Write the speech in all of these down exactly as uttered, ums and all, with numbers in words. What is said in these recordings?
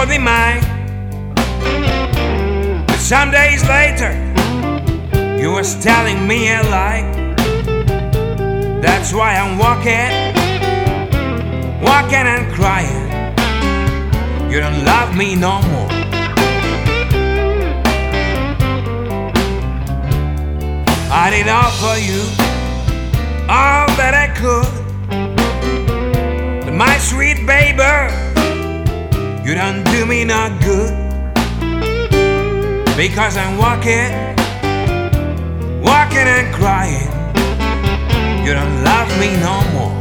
would be mine. But some days later, you was telling me a lie. That's why I'm walking, walking and crying. You don't love me no more. I did offer you all that I could, but my sweet baby, you don't do me no good. Because I'm walking, walking and crying. You don't love me no more.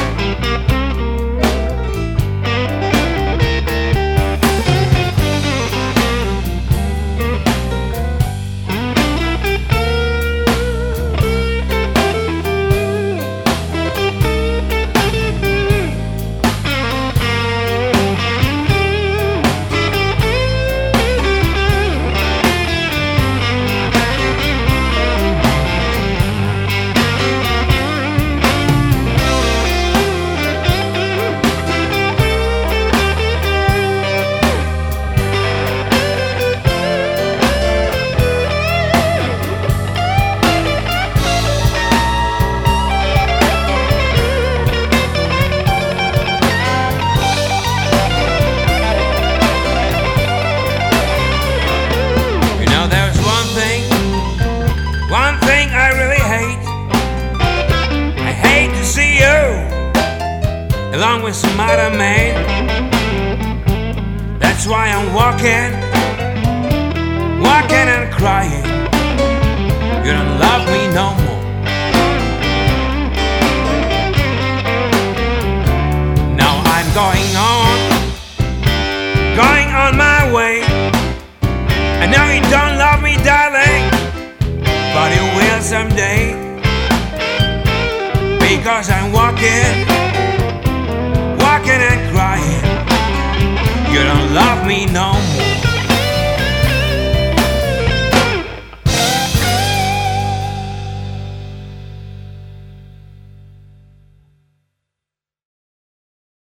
Along with some other man. That's why I'm walking, walking and crying. You don't love me no more. Now I'm going on, going on my way. I know you don't love me, darling, but you will someday. Because I'm walking, walking and crying. You don't love me no more.